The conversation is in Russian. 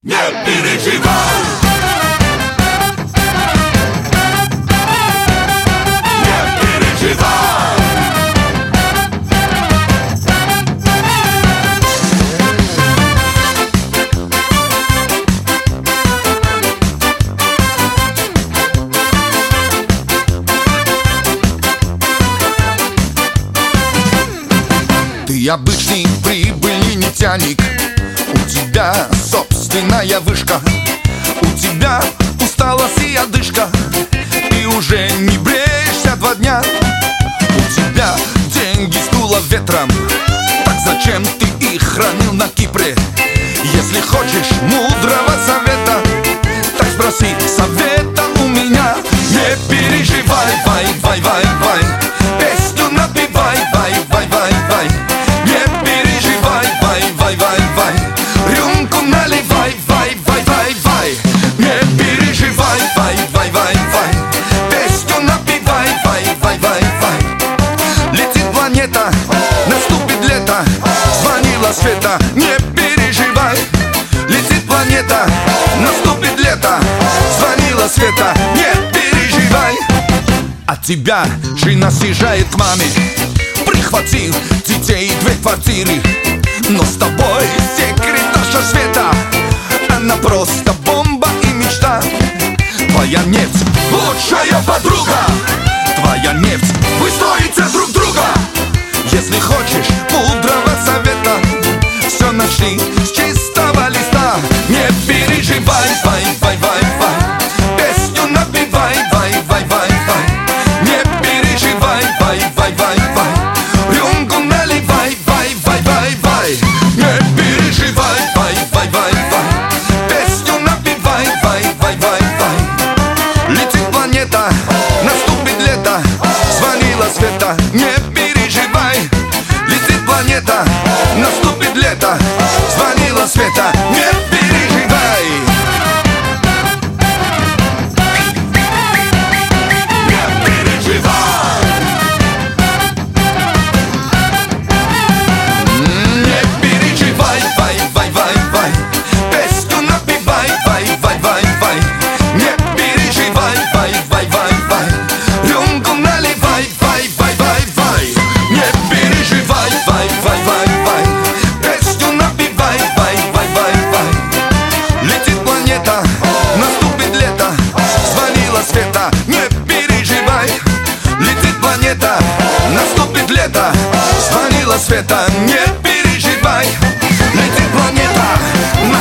Не переживай, не переживай. Ты обычный прибыльный нефтяник, у тебя собственная вышка, у тебя усталость и одышка, ты уже не бреешься 2 дня. У тебя деньги сдуло ветром, так зачем ты их хранил на Кипре? Если хочешь мудрого совета, так спроси совета у меня. Не переживай, вай, вай, вай, вай, песню напевай, вай, вай, вай, вай. Не переживай, вай, вай, вай, вай, рюмку наливай, вай, вай, вай, вай. Не переживай, вай, вай, вай, вай, песню напевай, вай, вай, вай, вай. Летит планета, наступит лето, звонила Света. Не переживай, летит планета, наступит лето, звонила Света. Не переживай. От тебя жена съезжает к маме, прихватил детей и 2 квартиры. Но с тобой секретарша Света, она просто бомба и мечта. Твоя нефть лучшая подруга, твоя нефть, вы стоите друг друга. Если хочешь мудрого совета, все начни с чистого листа. Не переживай, вай, вай, вай, вай, песню напевай, вай, вай, вай, вай. Не переживай, вай, вай, вай, вай, рюмку наливай, вай, вай, вай, вай. Не переживай, вай, вай, вай, вай, песню напевай, вай, вай, вай, вай. Летит планета, наступит лето, звонила Света. Не переживай, летит планета, наступит лето, звонила Света. Не переживай. Не переживай, летит планета, наступит лето, звонила Света. Не переживай, летит планета,